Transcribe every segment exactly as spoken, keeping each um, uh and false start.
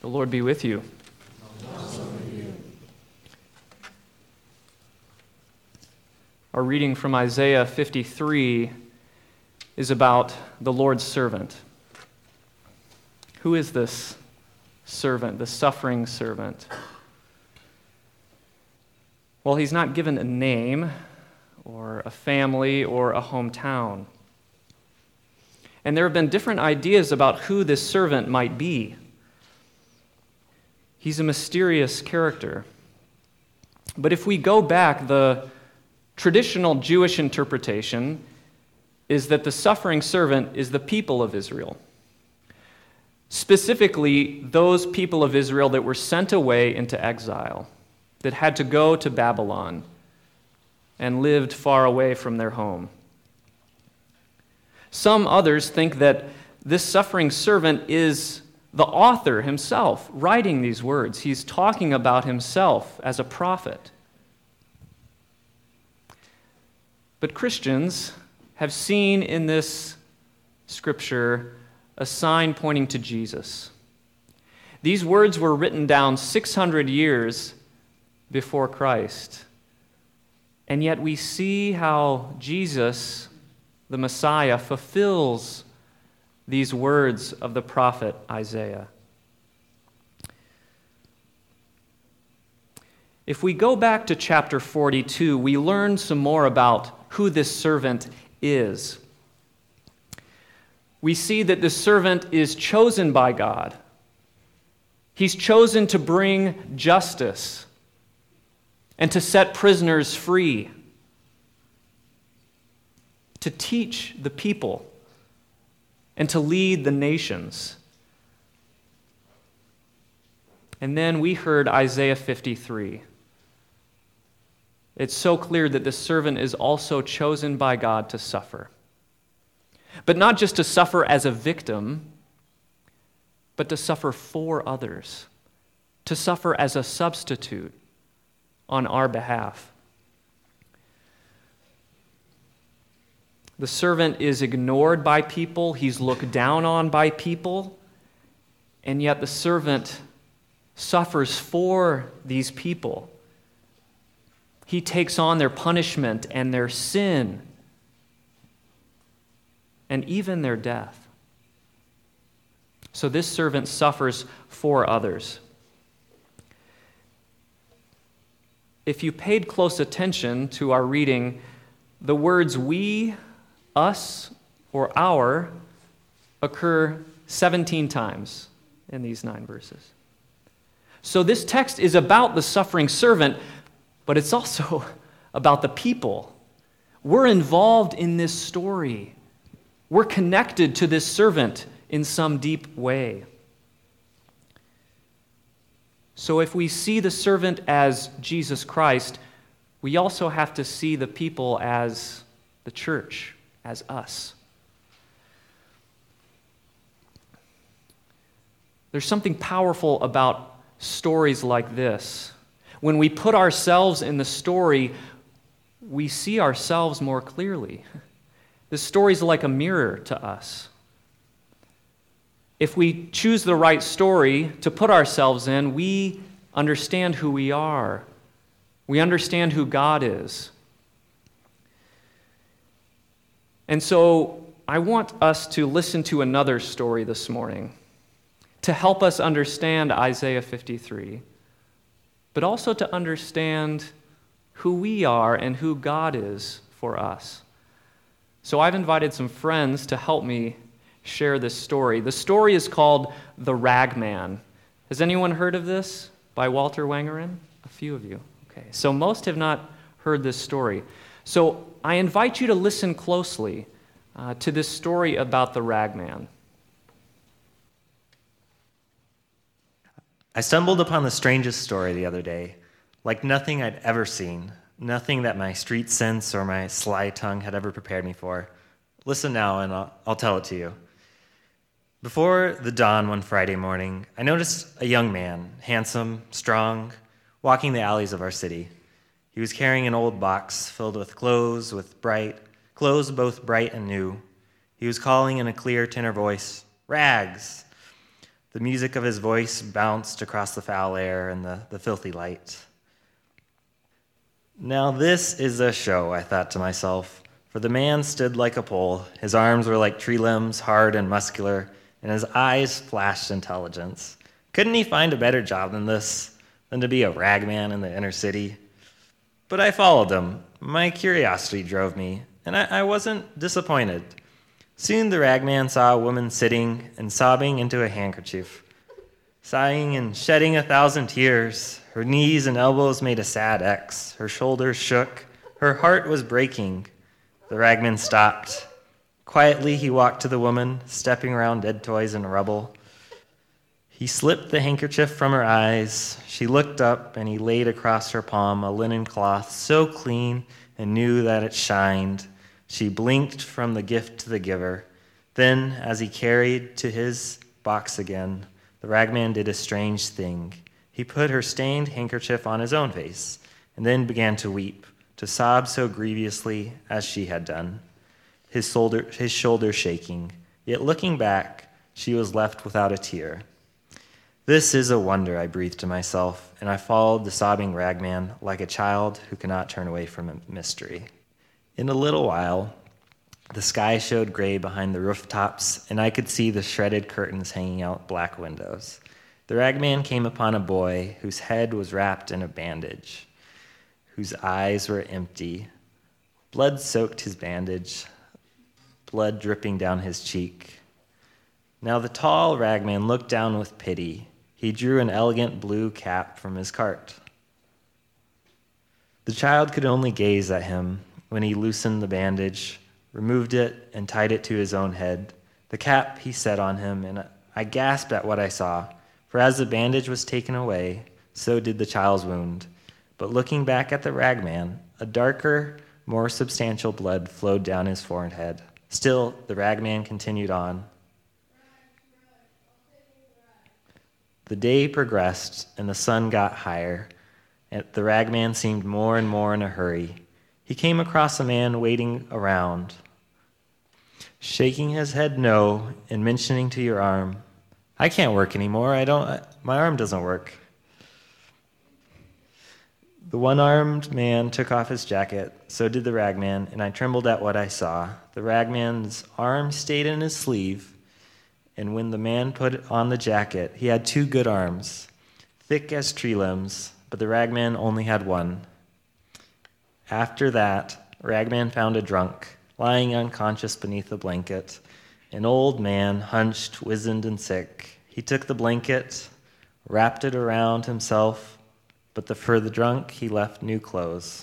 The Lord be with you. Also with you. Our reading from Isaiah fifty-three is about the Lord's servant. Who is this servant, the suffering servant? Well, he's not given a name or a family or a hometown. And there have been different ideas about who this servant might be. He's a mysterious character. But if we go back, the traditional Jewish interpretation is that the suffering servant is the people of Israel. Specifically, those people of Israel that were sent away into exile, that had to go to Babylon and lived far away from their home. Some others think that this suffering servant is the author himself writing these words. He's talking about himself as a prophet. But Christians have seen in this scripture a sign pointing to Jesus. These words were written down six hundred years before Christ. And yet we see how Jesus, the Messiah, fulfills these words of the prophet Isaiah. If we go back to chapter forty-two, we learn some more about who this servant is. We see that the servant is chosen by God. He's chosen to bring justice and to set prisoners free, to teach the people, and to lead the nations. And then we heard Isaiah fifty-three. It's so clear that the servant is also chosen by God to suffer. But not just to suffer as a victim, but to suffer for others, to suffer as a substitute on our behalf. The servant is ignored by people, he's looked down on by people, and yet the servant suffers for these people. He takes on their punishment and their sin and even their death. So this servant suffers for others. If you paid close attention to our reading, the words we, us, or our occur seventeen times in these nine verses. So this text is about the suffering servant, but it's also about the people. We're involved in this story. We're connected to this servant in some deep way. So if we see the servant as Jesus Christ, we also have to see the people as the church, as us. There's something powerful about stories like this. When we put ourselves in the story, we see ourselves more clearly. The story is like a mirror to us. If we choose the right story to put ourselves in, we understand who we are. We understand who God is. And so I want us to listen to another story this morning to help us understand Isaiah fifty-three, but also to understand who we are and who God is for us. So I've invited some friends to help me share this story. The story is called The Ragman. Has anyone heard of this by Walter Wangerin? A few of you. Okay, so most have not heard this story. So I invite you to listen closely uh, to this story about the ragman. I stumbled upon the strangest story the other day, like nothing I'd ever seen, nothing that my street sense or my sly tongue had ever prepared me for. Listen now, and I'll, I'll tell it to you. Before the dawn one Friday morning, I noticed a young man, handsome, strong, walking the alleys of our city. He was carrying an old box filled with clothes, with bright clothes both bright and new. He was calling in a clear tenor voice, "Rags!" The music of his voice bounced across the foul air and the, the filthy light. Now this is a show, I thought to myself, for the man stood like a pole. His arms were like tree limbs, hard and muscular, and his eyes flashed intelligence. Couldn't he find a better job than this, than to be a ragman in the inner city? But I followed him. My curiosity drove me, and I, I wasn't disappointed. Soon the ragman saw a woman sitting and sobbing into a handkerchief, sighing and shedding a thousand tears. Her knees and elbows made a sad X. Her shoulders shook. Her heart was breaking. The ragman stopped. Quietly he walked to the woman, stepping around dead toys and rubble. He slipped the handkerchief from her eyes. She looked up, and he laid across her palm a linen cloth so clean and new that it shined. She blinked from the gift to the giver. Then, as he carried to his box again, the ragman did a strange thing. He put her stained handkerchief on his own face, and then began to weep, to sob so grievously as she had done, his shoulder, his shoulders shaking. Yet looking back, she was left without a tear. This is a wonder, I breathed to myself, and I followed the sobbing ragman like a child who cannot turn away from a mystery. In a little while, the sky showed gray behind the rooftops, and I could see the shredded curtains hanging out black windows. The ragman came upon a boy whose head was wrapped in a bandage, whose eyes were empty. Blood soaked his bandage, blood dripping down his cheek. Now the tall ragman looked down with pity. He drew an elegant blue cap from his cart. The child could only gaze at him when he loosened the bandage, removed it, and tied it to his own head. The cap he set on him, and I gasped at what I saw, for as the bandage was taken away, so did the child's wound. But looking back at the ragman, a darker, more substantial blood flowed down his forehead. Still, the ragman continued on. The day progressed, and the sun got higher, and the ragman seemed more and more in a hurry. He came across a man waiting around, shaking his head no and mentioning to your arm, I can't work anymore. I don't, my arm doesn't work. The one-armed man took off his jacket, so did the ragman, and I trembled at what I saw. The ragman's arm stayed in his sleeve, and when the man put on the jacket, he had two good arms, thick as tree limbs, but the ragman only had one. After that, Ragman found a drunk, lying unconscious beneath a blanket, an old man, hunched, wizened, and sick. He took the blanket, wrapped it around himself, but the, for the drunk, he left new clothes.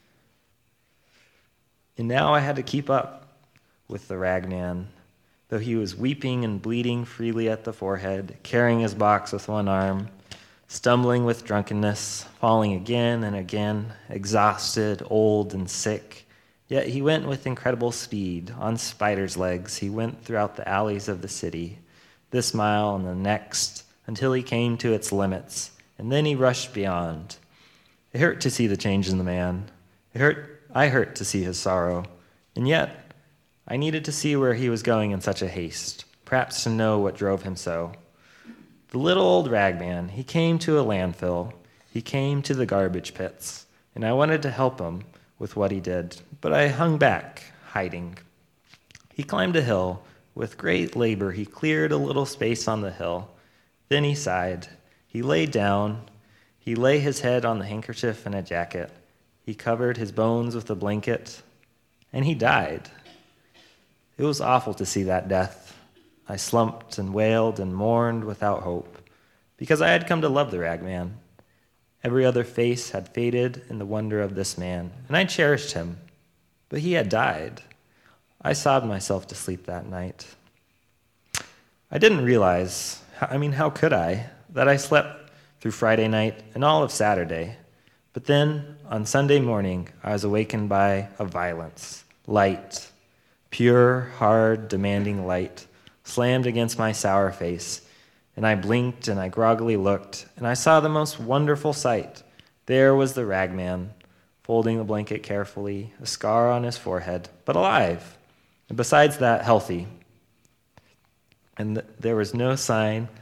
And now I had to keep up with the ragman, though he was weeping and bleeding freely at the forehead, carrying his box with one arm, stumbling with drunkenness, falling again and again, exhausted, old, and sick. Yet he went with incredible speed. On spider's legs, he went throughout the alleys of the city, this mile and the next, until he came to its limits, and then he rushed beyond. It hurt to see the change in the man. It hurt, I hurt to see his sorrow, and yet I needed to see where he was going in such a haste, perhaps to know what drove him so. The little old ragman, he came to a landfill. He came to the garbage pits, and I wanted to help him with what he did, but I hung back, hiding. He climbed a hill. With great labor, he cleared a little space on the hill. Then he sighed. He lay down. He lay his head on the handkerchief and a jacket. He covered his bones with a blanket, and he died. It was awful to see that death. I slumped and wailed and mourned without hope, because I had come to love the ragman. Every other face had faded in the wonder of this man, and I cherished him, but he had died. I sobbed myself to sleep that night. I didn't realize, I mean, how could I, that I slept through Friday night and all of Saturday. But then, on Sunday morning, I was awakened by a violence, light, pure, hard, demanding light, slammed against my sour face, and I blinked and I groggily looked, and I saw the most wonderful sight. There was the ragman, folding the blanket carefully, a scar on his forehead, but alive, and besides that, healthy. And th- there was no sign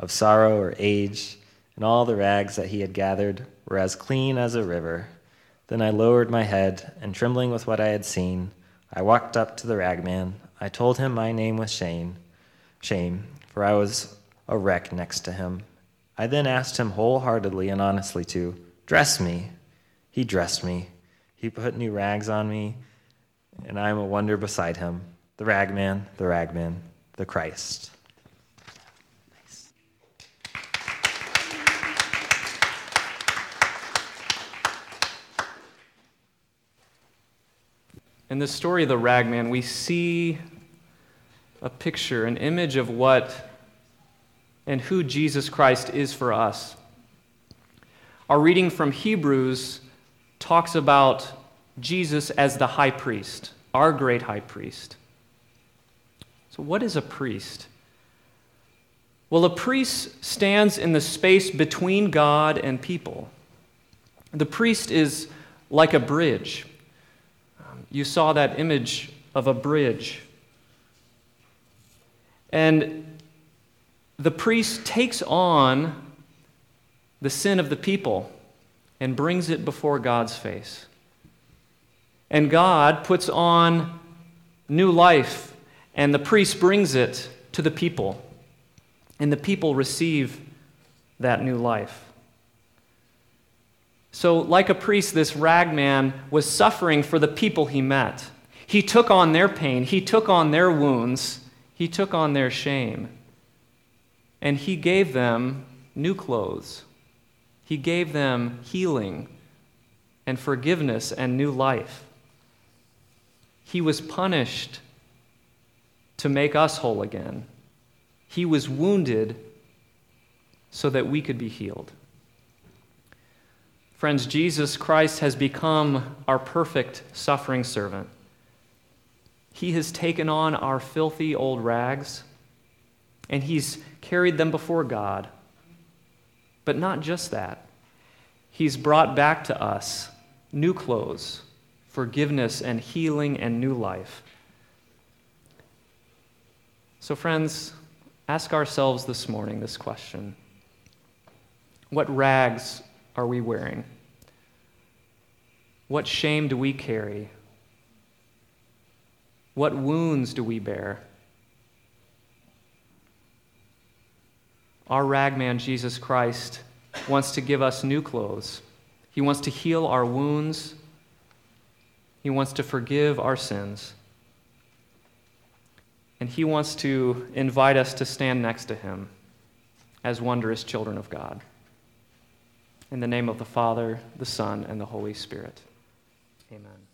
of sorrow or age, and all the rags that he had gathered were as clean as a river. Then I lowered my head, and trembling with what I had seen, I walked up to the ragman. I told him my name was Shame, shame, for I was a wreck next to him. I then asked him wholeheartedly and honestly to dress me. He dressed me. He put new rags on me, and I am a wonder beside him. The ragman, the ragman, the Christ. Nice. In the story of the ragman, we see a picture, an image of what and who Jesus Christ is for us. Our reading from Hebrews talks about Jesus as the high priest, our great high priest. So what is a priest? Well, a priest stands in the space between God and people. The priest is like a bridge. Um, you saw that image of a bridge. And the priest takes on the sin of the people and brings it before God's face. And God puts on new life, and the priest brings it to the people. And the people receive that new life. So, like a priest, this ragman was suffering for the people he met. He took on their pain, he took on their wounds, he took on their shame. And he gave them new clothes. He gave them healing and forgiveness and new life. He was punished to make us whole again. He was wounded so that we could be healed. Friends, Jesus Christ has become our perfect suffering servant. He has taken on our filthy old rags, and he's carried them before God. But not just that. He's brought back to us new clothes, forgiveness and healing and new life. So friends, ask ourselves this morning this question. What rags are we wearing? What shame do we carry? What wounds do we bear? Our ragman, Jesus Christ, wants to give us new clothes. He wants to heal our wounds. He wants to forgive our sins. And he wants to invite us to stand next to him as wondrous children of God. In the name of the Father, the Son, and the Holy Spirit. Amen.